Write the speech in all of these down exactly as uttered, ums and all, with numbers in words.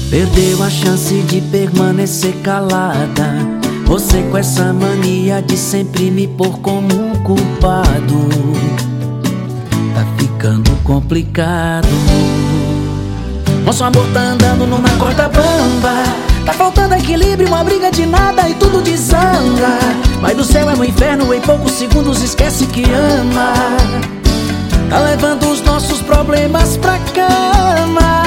Perdeu a chance de permanecer calada. Você com essa mania de sempre me pôr como um culpado. Tá ficando complicado. Nosso amor tá andando numa corda bamba. Tá faltando equilíbrio, uma briga de nada e tudo desanda. Vai do céu é no inferno, em poucos segundos esquece que ama. Tá levando os nossos problemas pra cama.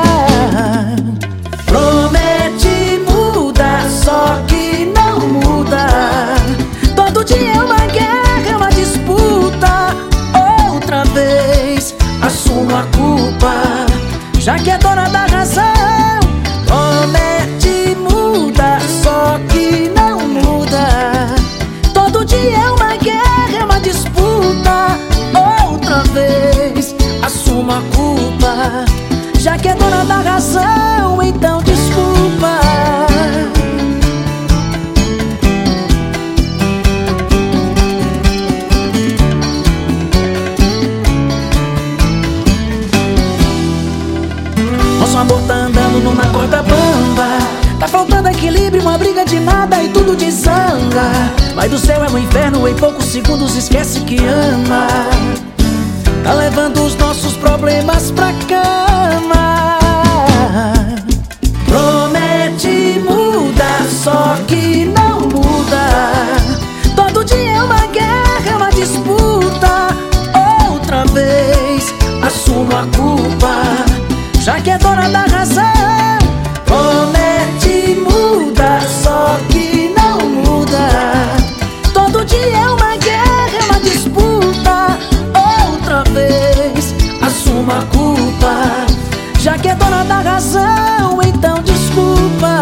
Promete mudar, só que não muda. Todo dia é uma guerra, é uma disputa. Outra vez assumo a culpa, já que é dona da razão. Promete mudar, só que não muda. Todo dia é uma guerra, é uma disputa. Outra vez assumo a culpa, já que é dona da razão, então desculpa. Nosso amor tá andando numa corda bamba. Tá faltando equilíbrio, uma briga de nada e tudo desanda. Vai do céu é no inferno, em poucos segundos esquece que ama. Tá levando os nossos problemas pra cama. Promete mudar, só que não muda. Todo dia é uma guerra, é uma disputa. Outra vez assumo a culpa, já que é dona da razão. Promete mudar, só que não muda. Todo dia é uma guerra, é uma disputa. Outra vez assumo a culpa, já que é dona da razão, então desculpa.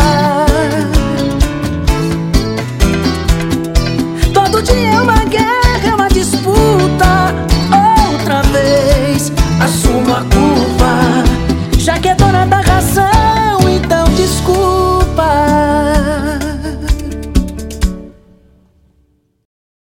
Todo dia é uma guerra, é uma disputa. Outra vez assumo a culpa, já que é dona da razão.